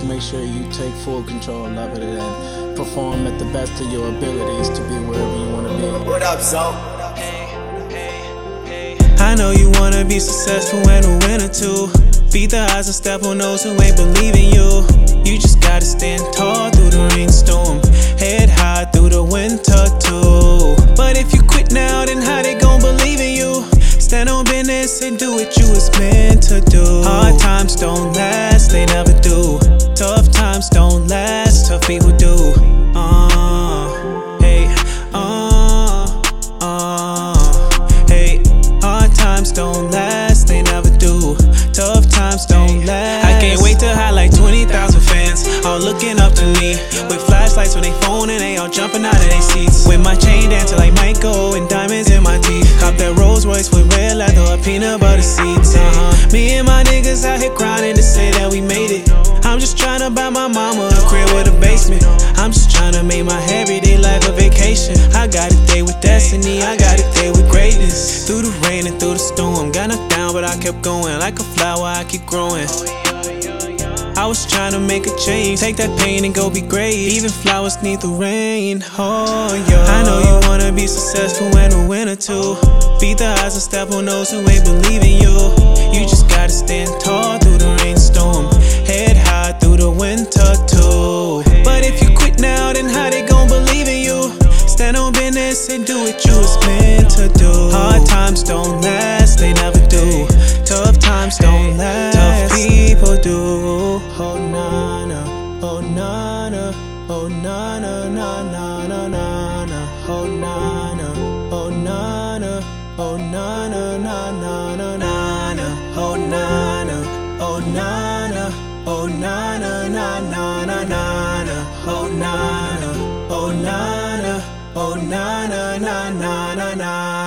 make sure you take full control of it and perform at the best of your abilities to be wherever you want to be. What up, Zo? I know you wanna be successful and a winner too. Beat the odds and step on those who ain't believing you. You just gotta stand tall through the rainstorm, head high through the winter too. But if you quit now, then how they gon' believe in you? Stand on business and do what you was meant to do. Hard times don't last, they never do. Tough times don't last, tough people do. Hey, hard times don't last, they never do. Tough times don't last. I can't wait to highlight 20,000 fans, all looking up to me, with flashlights on their phone and they all jumping out of their seats. With my chain dancing like Michael and diamonds in my teeth. Cop that Rolls Royce with red leather or peanut butter seats. Me and my niggas out here grinding to say that we made it. I'm just tryna buy my mama a crib with a basement. I'm just tryna make my everyday life a vacation. I got it there with destiny, I got it there with greatness. Through the rain and through the storm, got knocked down but I kept going. Like a flower I keep growing. I was tryna make a change, take that pain and go be great. Even flowers need the rain, oh yeah. I know you wanna be successful and a winner too. Beat the odds and step on those who ain't believing you. You just gotta stand tall through the rainstorm, head high through the winter too. But if you quit now, then how they gon' believe in you? Stand on business and do what you was meant to do. Hard times don't last, they never do. Tough times don't last, tough people do. Oh na na, oh na na, oh na na na na na na na. Oh na na, oh na na, oh na na na na na na. Oh na na, oh na na, oh na na na na na na. Oh na na, oh na na, oh na na na na na.